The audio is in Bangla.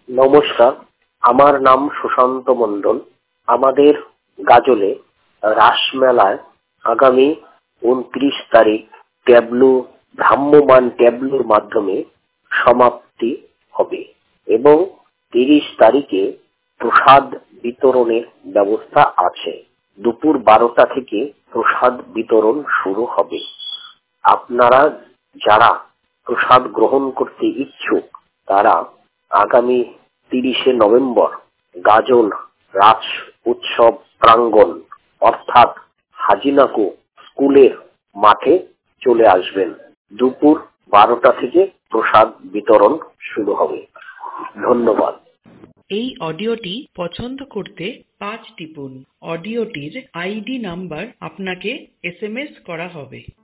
নমস্কার, আমার নাম সুশান্ত মণ্ডল। আমাদের গাজলে রাসমেলায় আগামী ২৯ তারিখ ভ্রাম্যমাণ ট্যাবলোর মাধ্যমে সমাপ্তি হবে এবং ৩০ তারিখে প্রসাদ বিতরণের ব্যবস্থা আছে। দুপুর ১২টা থেকে প্রসাদ বিতরণ শুরু হবে। আপনারা যারা প্রসাদ গ্রহণ করতে ইচ্ছুক তারা আগামী ৩০শে নভেম্বর গাজল রাস উৎসব প্রাঙ্গণ অর্থাৎ হাজিনাকো স্কুলের মাঠে চলে আসবেন। দুপুর ১২টা থেকে প্রসাদ বিতরণ শুরু হবে। ধন্যবাদ। এই অডিওটি পছন্দ করতে ৫ টিপুন। অডিওটির আইডি নাম্বার আপনাকে SMS করা হবে।